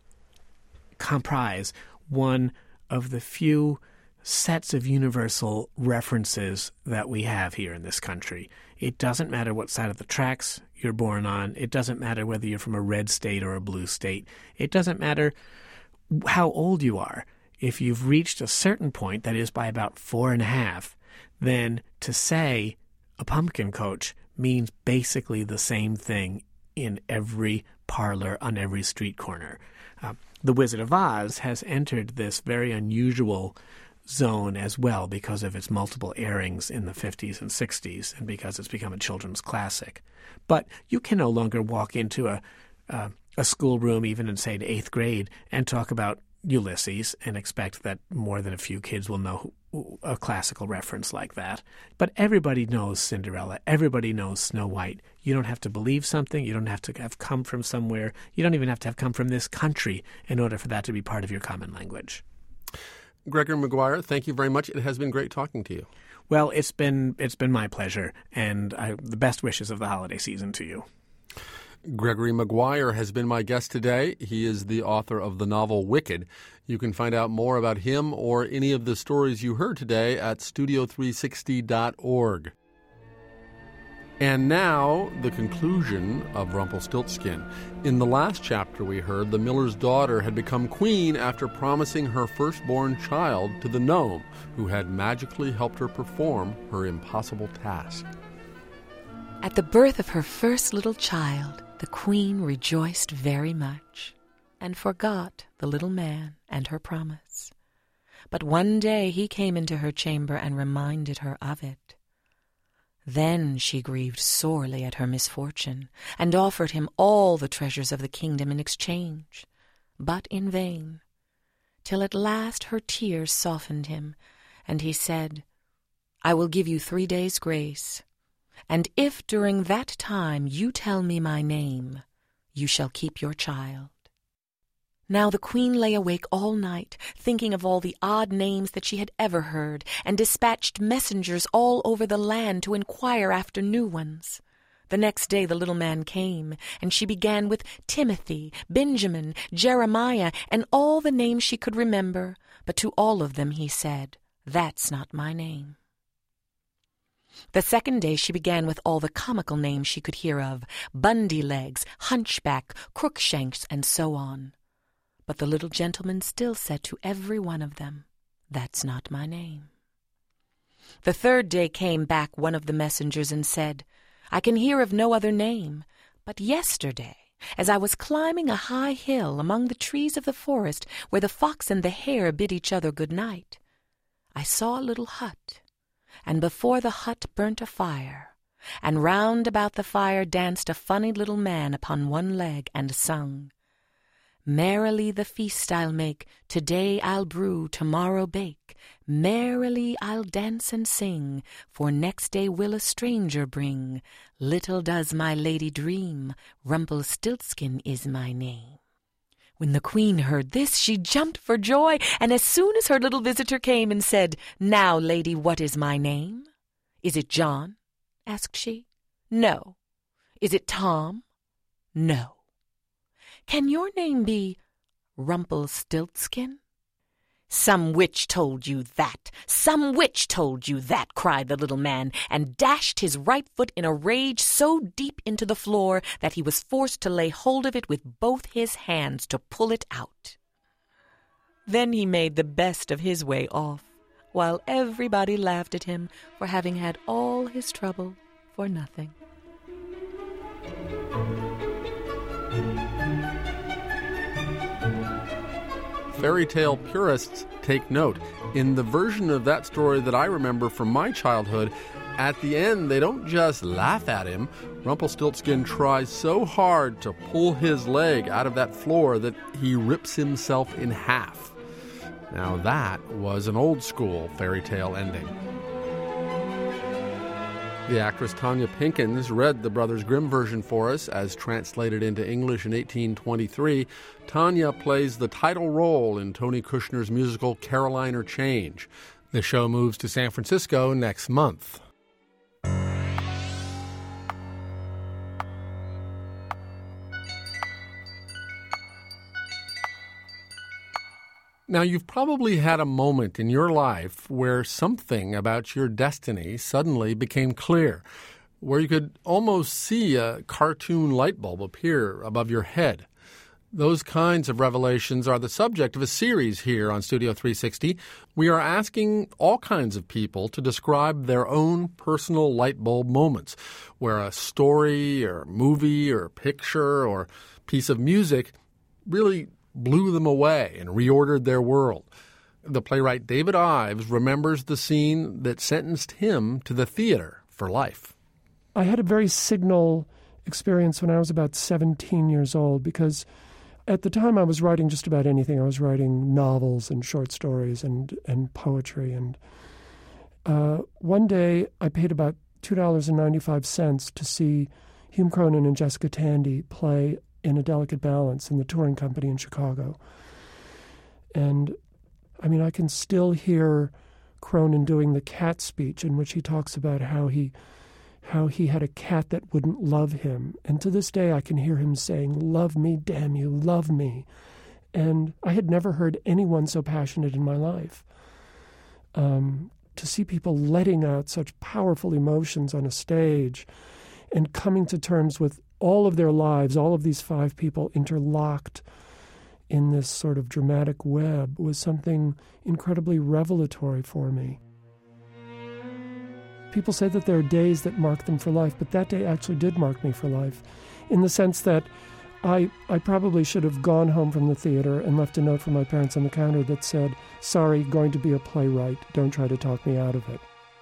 comprise one of the few sets of universal references that we have here in this country. It doesn't matter what side of the tracks you're born on. It doesn't matter whether you're from a red state or a blue state. It doesn't matter how old you are. If you've reached a certain point, that is by about 4.5, then to say a pumpkin coach means basically the same thing in every parlor on every street corner. The Wizard of Oz has entered this very unusual zone as well because of its multiple airings in the 50s and 60s and because it's become a children's classic. But you can no longer walk into a schoolroom, even in, say, the 8th grade, and talk about Ulysses and expect that more than a few kids will know a classical reference like that. But everybody knows Cinderella. Everybody knows Snow White. You don't have to believe something. You don't have to have come from somewhere. You don't even have to have come from this country in order for that to be part of your common language.
Gregory Maguire, thank you very much. It has been great talking to you.
Well, it's been my pleasure, and the best wishes of the holiday season to you.
Gregory Maguire has been my guest today. He is the author of the novel Wicked. You can find out more about him or any of the stories you heard today at studio360.org. And now, the conclusion of Rumpelstiltskin. In the last chapter we heard, the miller's daughter had become queen after promising her firstborn child to the gnome, who had magically helped her perform her impossible task.
At the birth of her first little child, the queen rejoiced very much and forgot the little man and her promise. But one day he came into her chamber and reminded her of it. Then she grieved sorely at her misfortune and offered him all the treasures of the kingdom in exchange, but in vain, till at last her tears softened him, and he said, "I will give you 3 days' grace. And if during that time you tell me my name, you shall keep your child." Now the queen lay awake all night, thinking of all the odd names that she had ever heard, and dispatched messengers all over the land to inquire after new ones. The next day the little man came, and she began with Timothy, Benjamin, Jeremiah, and all the names she could remember, but to all of them he said, That's not my name. The second day she began with all the comical names she could hear of, Bundy-legs, Hunchback, Crookshanks, and so on. But the little gentleman still said to every one of them, That's not my name. The third day came back one of the messengers and said, I can hear of no other name, but yesterday, as I was climbing a high hill among the trees of the forest where the fox and the hare bid each other good night, I saw a little hut, and before the hut burnt a fire, and round about the fire danced a funny little man upon one leg and sung, Merrily the feast I'll make, today I'll brew, tomorrow bake, merrily I'll dance and sing, for next day will a stranger bring. Little does my lady dream, Rumpelstiltskin is my name. When the queen heard this, she jumped for joy, and as soon as her little visitor came and said, Now, lady, what is my name? Is it John? Asked she. No. Is it Tom? No. Can your name be Rumpelstiltskin? Some witch told you that, some witch told you that, cried the little man, and dashed his right foot in a rage so deep into the floor that he was forced to lay hold of it with both his hands to pull it out. Then he made the best of his way off, while everybody laughed at him for having had all his trouble for nothing.
Fairy tale purists take note. In the version of that story that I remember from my childhood, at the end they don't just laugh at him. Rumpelstiltskin tries so hard to pull his leg out of that floor that he rips himself in half. Now that was an old school fairy tale ending. The actress Tonya Pinkins read the Brothers Grimm version for us as translated into English in 1823. Tonya plays the title role in Tony Kushner's musical Caroline or Change. The show moves to San Francisco next month. Now, you've probably had a moment in your life where something about your destiny suddenly became clear, where you could almost see a cartoon light bulb appear above your head. Those kinds of revelations are the subject of a series here on Studio 360. We are asking all kinds of people to describe their own personal light bulb moments, where a story or movie or picture or piece of music really blew them away and reordered their world. The playwright David Ives remembers the scene that sentenced him to the theater for life.
I had a very signal experience when I was about 17 years old, because at the time I was writing just about anything. I was writing novels and short stories and poetry. And one day I paid about $2.95 to see Hume Cronyn and Jessica Tandy play in A Delicate Balance in the touring company in Chicago. And, I mean, I can still hear Cronyn doing the cat speech in which he talks about how he had a cat that wouldn't love him. And to this day I can hear him saying, "Love me, damn you, love me." And I had never heard anyone so passionate in my life. To see people letting out such powerful emotions on a stage and coming to terms with all of their lives, all of these five people interlocked in this sort of dramatic web, was something incredibly revelatory for me. People say that there are days that mark them for life, but that day actually did mark me for life, in the sense that I probably should have gone home from the theater and left a note for my parents on the counter that said, "Sorry, going to be a playwright. Don't try to talk me out of it."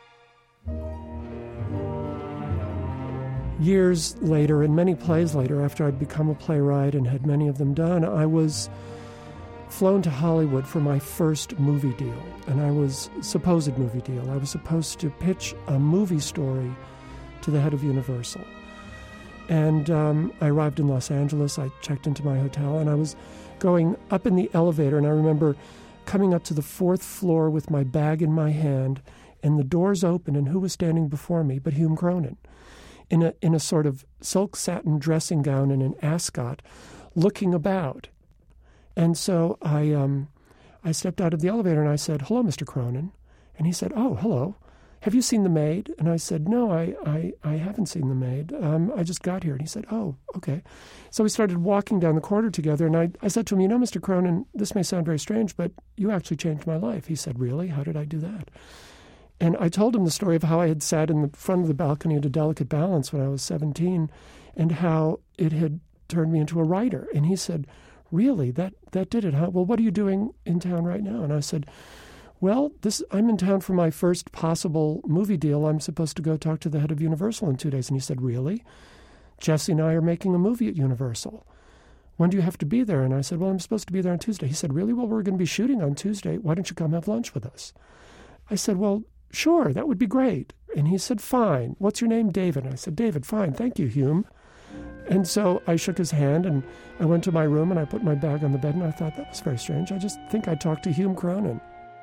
Years later, and many plays later, after I'd become a playwright and had many of them done, I was flown to Hollywood for my first movie deal. And I was supposed movie deal. I was supposed to pitch a movie story to the head of Universal. And I arrived in Los Angeles. I checked into my hotel, and I was going up in the elevator, and I remember coming up to the 4th floor with my bag in my hand, and the doors open, and who was standing before me but Hume Cronyn, in a sort of silk satin dressing gown and an ascot, looking about. And so I stepped out of the elevator and I said, "Hello, Mr. Cronyn." And he said, "Oh, hello. Have you seen The Maid?" And I said, "No, I haven't seen The Maid. I just got here." And he said, "Oh, okay." So we started walking down the corridor together, and I said to him, "You know, Mr. Cronin, this may sound very strange, but you actually changed my life." He said, "Really? How did I do that?" And I told him the story of how I had sat in the front of the balcony at A Delicate Balance when I was 17, and how it had turned me into a writer. And he said, "Really? That did it, huh? Well, what are you doing in town right now?" And I said, "Well, I'm in town for my first possible movie deal. I'm supposed to go talk to the head of Universal in 2 days." And he said, "Really? Jesse and I are making a movie at Universal. When do you have to be there?" And I said, "Well, I'm supposed to be there on Tuesday." He said, "Really? Well, we're going to be shooting on Tuesday. Why don't you come have lunch with us?" I said, "Well, sure, that would be great." And he said, "Fine. What's your name?" "David." And I said, "David, fine. Thank you, Hume." And so I shook his hand, and I went to my room, and I put my bag on the bed, and I thought, that was very strange. I just think I talked to Hume Cronin.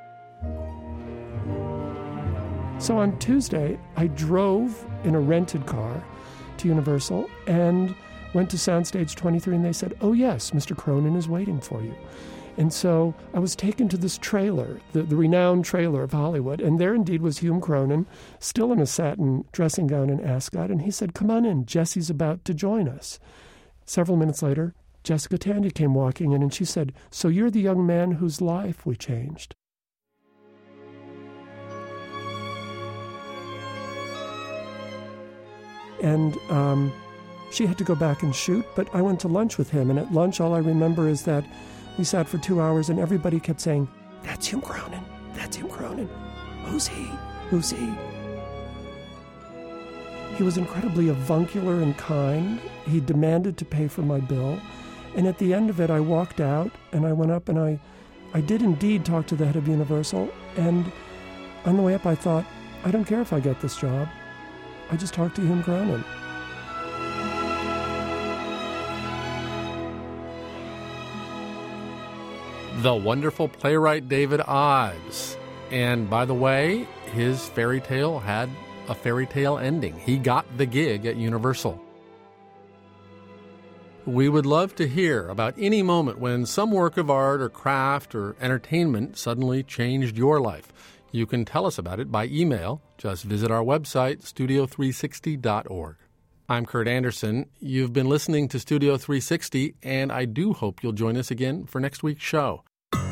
So on Tuesday, I drove in a rented car to Universal and went to Soundstage 23, and they said, "Oh, yes, Mr. Cronin is waiting for you." And so I was taken to this trailer, the renowned trailer of Hollywood, and there indeed was Hume Cronin, still in a satin dressing gown and ascot, and he said, "Come on in, Jesse's about to join us." Several minutes later, Jessica Tandy came walking in, and she said, "So you're the young man whose life we changed." And she had to go back and shoot, but I went to lunch with him, and at lunch all I remember is that we sat for 2 hours, and everybody kept saying, "That's Hume Cronin. That's Hume Cronin. Who's he? Who's he?" He was incredibly avuncular and kind. He demanded to pay for my bill. And at the end of it, I walked out, and I went up, and I did indeed talk to the head of Universal. And on the way up, I thought, I don't care if I get this job. I just talked to Hume Cronin.
The wonderful playwright David Ives. And by the way, his fairy tale had a fairy tale ending. He got the gig at Universal. We would love to hear about any moment when some work of art or craft or entertainment suddenly changed your life. You can tell us about it by email. Just visit our website, studio360.org. I'm Kurt Anderson. You've been listening to Studio 360, and I do hope you'll join us again for next week's show.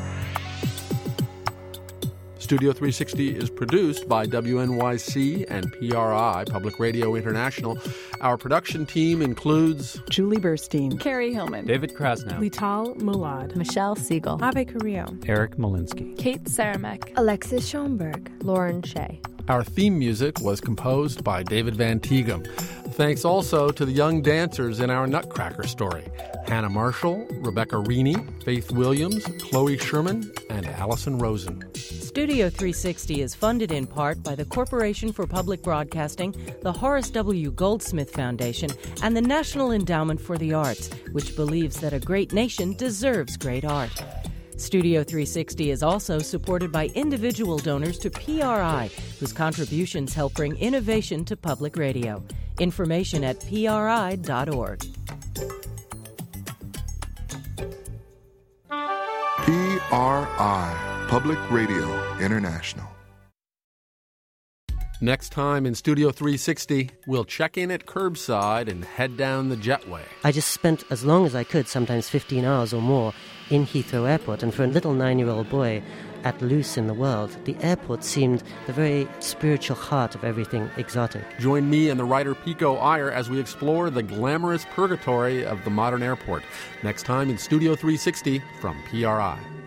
Studio 360 is produced by WNYC and PRI, Public Radio International. Our production team includes
Julie Burstein,
Carrie Hillman,
David Krasnow,
Lital Mulad,
Michelle Siegel,
Ave Carrillo,
Eric Malinsky,
Kate Saramek,
Alexis Schoenberg, Lauren Shea.
Our theme music was composed by David Van Tighem. Thanks also to the young dancers in our Nutcracker story: Hannah Marshall, Rebecca Rini, Faith Williams, Chloe Sherman, and Allison Rosen.
Studio 360 is funded in part by the Corporation for Public Broadcasting, the Horace W. Goldsmith Foundation, and the National Endowment for the Arts, which believes that a great nation deserves great art. Studio 360 is also supported by individual donors to PRI, whose contributions help bring innovation to public radio. Information at PRI.org.
PRI, Public Radio International.
Next time in Studio 360, we'll check in at curbside and head down the jetway.
I just spent as long as I could, sometimes 15 hours or more, in Heathrow Airport. And for a little 9-year-old boy at loose in the world, the airport seemed the very spiritual heart of everything exotic.
Join me and the writer Pico Iyer as we explore the glamorous purgatory of the modern airport. Next time in Studio 360 from PRI.